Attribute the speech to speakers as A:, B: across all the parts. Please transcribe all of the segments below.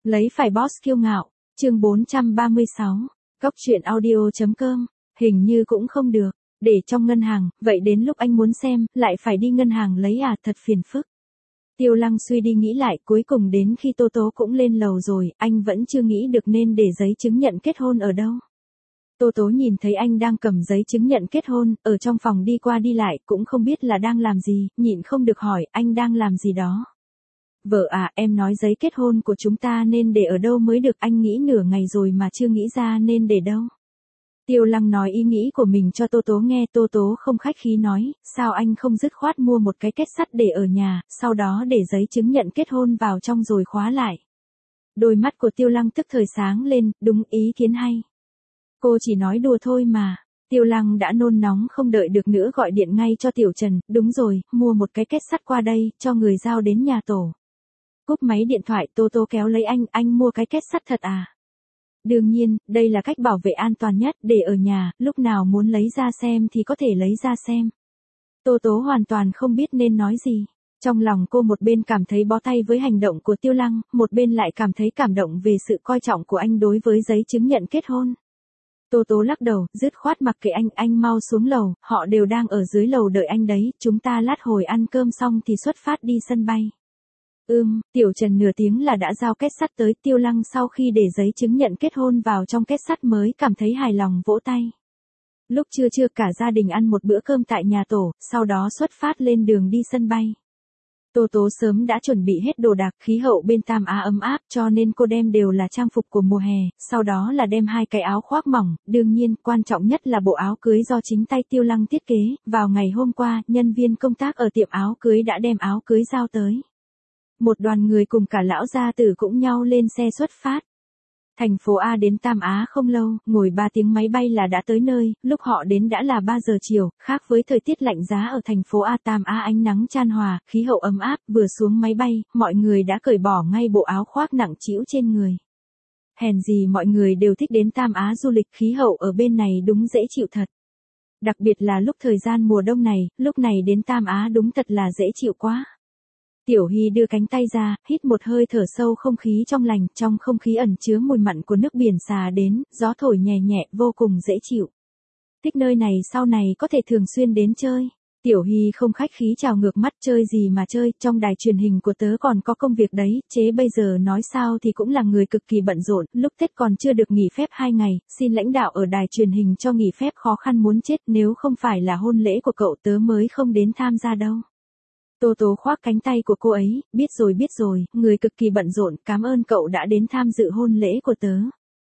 A: Lấy phải boss kiêu ngạo, chương 436, Cóc truyện audio.com, hình như cũng không được, để trong ngân hàng, vậy đến lúc anh muốn xem, lại phải đi ngân hàng lấy à, thật phiền phức. Tiêu Lăng suy đi nghĩ lại, cuối cùng đến khi Tô Tố cũng lên lầu rồi, anh vẫn chưa nghĩ được nên để giấy chứng nhận kết hôn ở đâu. Tô Tố nhìn thấy anh đang cầm giấy chứng nhận kết hôn, ở trong phòng đi qua đi lại, cũng không biết là đang làm gì, nhịn không được hỏi, anh đang làm gì đó. Vợ à, em nói giấy kết hôn của chúng ta nên để ở đâu mới được, anh nghĩ nửa ngày rồi mà chưa nghĩ ra nên để đâu. Tiêu Lăng nói ý nghĩ của mình cho Tô Tố nghe, Tô Tố không khách khí nói, sao anh không dứt khoát mua một cái kết sắt để ở nhà, sau đó để giấy chứng nhận kết hôn vào trong rồi khóa lại. Đôi mắt của Tiêu Lăng tức thời sáng lên, đúng, ý kiến hay. Cô chỉ nói đùa thôi mà. Tiêu Lăng đã nôn nóng không đợi được nữa gọi điện ngay cho Tiểu Trần, đúng rồi, mua một cái kết sắt qua đây, cho người giao đến nhà tổ. Cúp máy điện thoại, Tô Tố kéo lấy anh mua cái kết sắt thật à? Đương nhiên, đây là cách bảo vệ an toàn nhất, để ở nhà, lúc nào muốn lấy ra xem thì có thể lấy ra xem. Tô Tố hoàn toàn không biết nên nói gì. Trong lòng cô một bên cảm thấy bó tay với hành động của Tiêu Lăng, một bên lại cảm thấy cảm động về sự coi trọng của anh đối với giấy chứng nhận kết hôn. Tô Tố lắc đầu, dứt khoát mặc kệ anh mau xuống lầu, họ đều đang ở dưới lầu đợi anh đấy, chúng ta lát hồi ăn cơm xong thì xuất phát đi sân bay. Tiểu Trần nửa tiếng là đã giao kết sắt tới. Tiêu Lăng sau khi để giấy chứng nhận kết hôn vào trong kết sắt mới cảm thấy hài lòng, vỗ tay. Lúc trưa cả gia đình ăn một bữa cơm tại nhà tổ, sau đó xuất phát lên đường đi sân bay. Tô Tố sớm đã chuẩn bị hết đồ đạc, khí hậu bên Tam Á ấm áp cho nên cô đem đều là trang phục của mùa hè, sau đó là đem 2 cái áo khoác mỏng, đương nhiên, quan trọng nhất là bộ áo cưới do chính tay Tiêu Lăng thiết kế. Vào ngày hôm qua, nhân viên công tác ở tiệm áo cưới đã đem áo cưới giao tới. Một đoàn người cùng cả lão gia tử cũng nhau lên xe xuất phát. Thành phố A đến Tam Á không lâu, ngồi 3 tiếng máy bay là đã tới nơi, lúc họ đến đã là 3 giờ chiều, khác với thời tiết lạnh giá ở thành phố A. Tam Á ánh nắng chan hòa, khí hậu ấm áp, vừa xuống máy bay, mọi người đã cởi bỏ ngay bộ áo khoác nặng trĩu trên người. Hèn gì mọi người đều thích đến Tam Á du lịch, khí hậu ở bên này đúng dễ chịu thật. Đặc biệt là lúc thời gian mùa đông này, lúc này đến Tam Á đúng thật là dễ chịu quá. Tiểu Hy đưa cánh tay ra, hít một hơi thở sâu không khí trong lành, trong không khí ẩn chứa mùi mặn của nước biển xà đến, gió thổi nhẹ nhẹ, vô cùng dễ chịu. Thích nơi này, sau này có thể thường xuyên đến chơi. Tiểu Hy không khách khí chào ngược mắt, chơi gì mà chơi, trong đài truyền hình của tớ còn có công việc đấy, chế bây giờ nói sao thì cũng là người cực kỳ bận rộn, lúc Tết còn chưa được nghỉ phép 2 ngày, xin lãnh đạo ở đài truyền hình cho nghỉ phép khó khăn muốn chết, nếu không phải là hôn lễ của cậu tớ mới không đến tham gia đâu. Tô Tố khoác cánh tay của cô ấy, biết rồi, người cực kỳ bận rộn, cảm ơn cậu đã đến tham dự hôn lễ của tớ.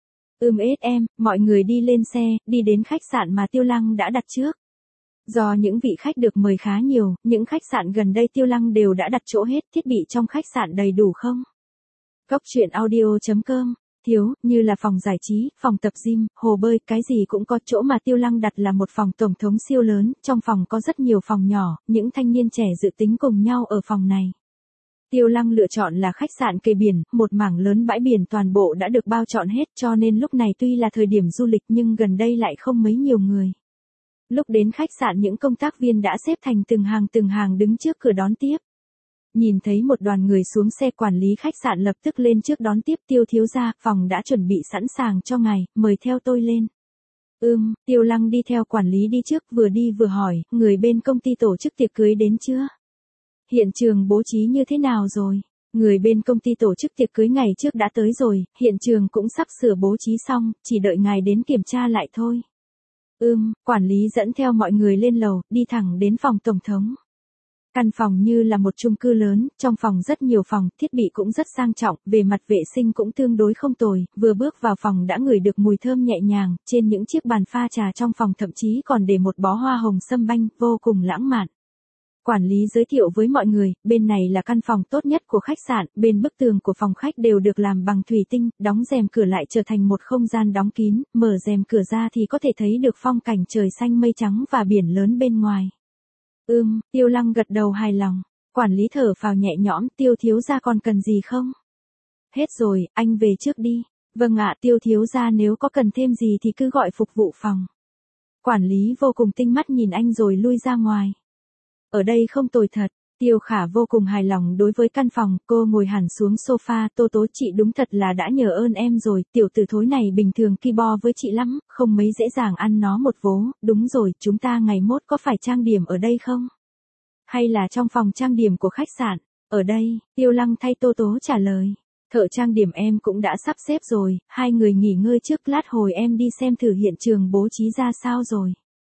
A: Em, mọi người đi lên xe, đi đến khách sạn mà Tiêu Lăng đã đặt trước. Do những vị khách được mời khá nhiều, những khách sạn gần đây Tiêu Lăng đều đã đặt chỗ hết, thiết bị trong khách sạn đầy đủ không? Cóc truyện audio.com, thiếu, như là phòng giải trí, phòng tập gym, hồ bơi, cái gì cũng có. Chỗ mà Tiêu Lăng đặt là một phòng tổng thống siêu lớn, trong phòng có rất nhiều phòng nhỏ, những thanh niên trẻ dự tính cùng nhau ở phòng này. Tiêu Lăng lựa chọn là khách sạn kề biển, một mảng lớn bãi biển toàn bộ đã được bao trọn hết, cho nên lúc này tuy là thời điểm du lịch nhưng gần đây lại không mấy nhiều người. Lúc đến khách sạn những công tác viên đã xếp thành từng hàng đứng trước cửa đón tiếp. Nhìn thấy một đoàn người xuống xe, quản lý khách sạn lập tức lên trước đón tiếp. Tiêu thiếu gia, phòng đã chuẩn bị sẵn sàng cho ngài, mời theo tôi lên. Tiêu Lăng đi theo quản lý đi trước, vừa đi vừa hỏi, người bên công ty tổ chức tiệc cưới đến chưa? Hiện trường bố trí như thế nào rồi? Người bên công ty tổ chức tiệc cưới ngày trước đã tới rồi, hiện trường cũng sắp sửa bố trí xong, chỉ đợi ngài đến kiểm tra lại thôi. Quản lý dẫn theo mọi người lên lầu, đi thẳng đến phòng tổng thống. Căn phòng như là một chung cư lớn, trong phòng rất nhiều phòng, thiết bị cũng rất sang trọng, về mặt vệ sinh cũng tương đối không tồi, vừa bước vào phòng đã ngửi được mùi thơm nhẹ nhàng, trên những chiếc bàn pha trà trong phòng thậm chí còn để một bó hoa hồng sâm banh, vô cùng lãng mạn. Quản lý giới thiệu với mọi người, bên này là căn phòng tốt nhất của khách sạn, bên bức tường của phòng khách đều được làm bằng thủy tinh, đóng rèm cửa lại trở thành một không gian đóng kín, mở rèm cửa ra thì có thể thấy được phong cảnh trời xanh mây trắng và biển lớn bên ngoài. Tiêu Lăng gật đầu hài lòng, quản lý thở phào nhẹ nhõm, Tiêu thiếu gia còn cần gì không? Hết rồi, anh về trước đi. Vâng ạ, Tiêu thiếu gia, nếu có cần thêm gì thì cứ gọi phục vụ phòng. Quản lý vô cùng tinh mắt nhìn anh rồi lui ra ngoài. Ở đây không tồi thật, Tiêu Khả vô cùng hài lòng đối với căn phòng, cô ngồi hẳn xuống sofa, Tô Tố chị đúng thật là đã nhờ ơn em rồi, tiểu tử thối này bình thường ki bo với chị lắm, không mấy dễ dàng ăn nó một vố, đúng rồi, chúng ta ngày mốt có phải trang điểm ở đây không? Hay là trong phòng trang điểm của khách sạn? Ở đây, Tiêu Lăng thay Tô Tố trả lời. Thợ trang điểm em cũng đã sắp xếp rồi, hai người nghỉ ngơi trước lát hồi em đi xem thử hiện trường bố trí ra sao rồi.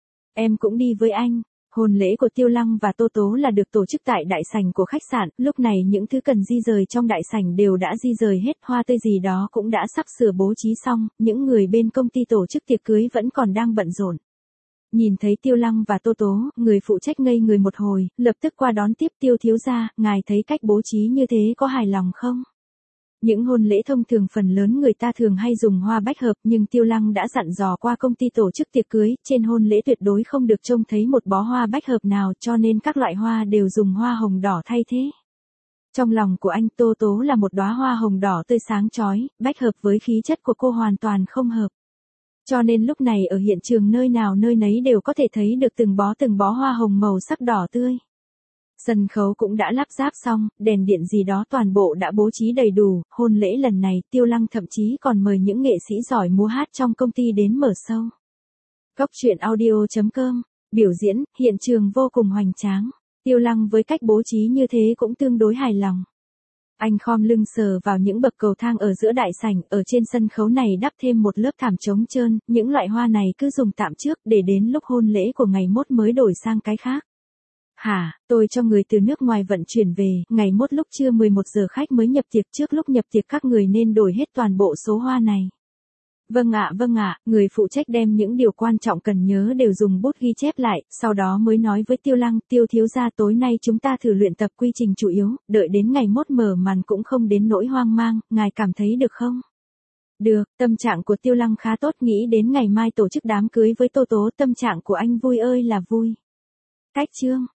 A: Em cũng đi với anh. Hôn lễ của Tiêu Lăng và Tô Tố là được tổ chức tại đại sảnh của khách sạn, lúc này những thứ cần di rời trong đại sảnh đều đã di rời hết, hoa tươi gì đó cũng đã sắp sửa bố trí xong, những người bên công ty tổ chức tiệc cưới vẫn còn đang bận rộn. Nhìn thấy Tiêu Lăng và Tô Tố, người phụ trách ngây người một hồi, lập tức qua đón tiếp. Tiêu thiếu gia, ngài thấy cách bố trí như thế có hài lòng không? Những hôn lễ thông thường phần lớn người ta thường hay dùng hoa bách hợp, nhưng Tiêu Lăng đã dặn dò qua công ty tổ chức tiệc cưới, trên hôn lễ tuyệt đối không được trông thấy một bó hoa bách hợp nào, cho nên các loại hoa đều dùng hoa hồng đỏ thay thế. Trong lòng của anh, Tô Tố là một đóa hoa hồng đỏ tươi sáng chói, bách hợp với khí chất của cô hoàn toàn không hợp. Cho nên lúc này ở hiện trường nơi nào nơi nấy đều có thể thấy được từng bó hoa hồng màu sắc đỏ tươi. Sân khấu cũng đã lắp ráp xong, đèn điện gì đó toàn bộ đã bố trí đầy đủ, hôn lễ lần này Tiêu Lăng thậm chí còn mời những nghệ sĩ giỏi múa hát trong công ty đến mở show. Cóc truyện audio.com, biểu diễn, hiện trường vô cùng hoành tráng. Tiêu Lăng với cách bố trí như thế cũng tương đối hài lòng. Anh khom lưng sờ vào những bậc cầu thang ở giữa đại sảnh, ở trên sân khấu này đắp thêm một lớp thảm trống trơn, những loại hoa này cứ dùng tạm trước để đến lúc hôn lễ của ngày mốt mới đổi sang cái khác. Hả, tôi cho người từ nước ngoài vận chuyển về, ngày mốt lúc trưa 11 giờ khách mới nhập tiệc, trước lúc nhập tiệc các người nên đổi hết toàn bộ số hoa này. Vâng ạ, người phụ trách đem những điều quan trọng cần nhớ đều dùng bút ghi chép lại, sau đó mới nói với Tiêu Lăng, Tiêu thiếu gia tối nay chúng ta thử luyện tập quy trình chủ yếu, đợi đến ngày mốt mở màn cũng không đến nỗi hoang mang, ngài cảm thấy được không? Được, tâm trạng của Tiêu Lăng khá tốt, nghĩ đến ngày mai tổ chức đám cưới với Tô Tố, tâm trạng của anh vui ơi là vui. Cách chương